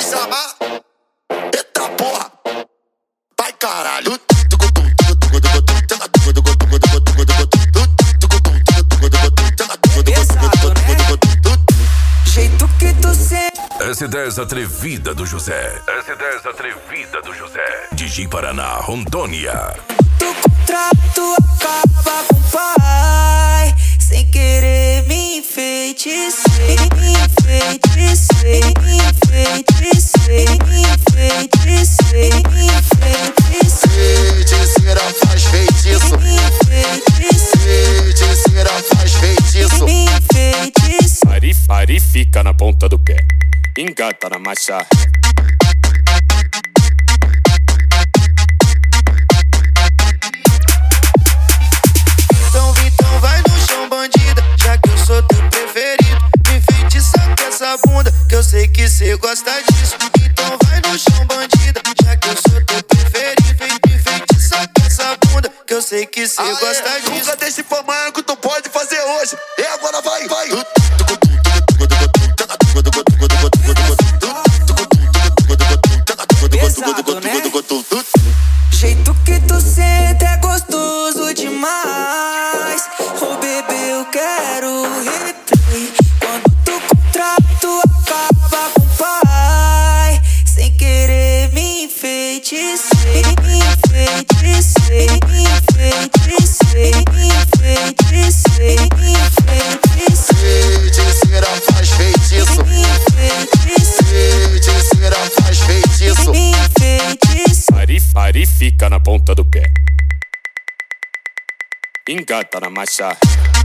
chamar. Eita porra, vai caralho. Jeito que tu sente. S10 atrevida do José. S10 atrevida do José. DJ Paraná, Rondônia. Do contrato acaba com o pai. Sem querer me enfeitiçei, me enfeitiçei, me enfeitiçei, me enfeitiçei, me enfeitiçei. Feiticeira faz feitiço. Me enfeitiçei, Feiticeira faz feitiço. me enfeitiçei. Pare, fica na ponta do pé. Engata na marcha. Então vai no chão, bandida, já que eu sou teu preferido. Me enfeitiça com essa bunda, que eu sei que cê gosta disso. Então vai no chão, bandida, já que eu sou teu preferido. Me enfeitiça com essa bunda, que eu sei que cê gosta disso. Nunca deixe pra amanhã que tu pode fazer hoje. E agora vai, vai. Pesado, né? Jeito que tu sente é gostoso demais. Oh bebê, eu quero replay. Quando tu contrato acaba com o pai. Sem querer me enfeitiçei, me enfeitiçei, me enfeitiçei, me enfeitiçei, me enfeitiçei. Feiticeira faz feitiço. Me enfeitiçei, Feiticeira faz feitiço. me enfeitiçei. Pare, fica na ponta do pé. Engata na marcha.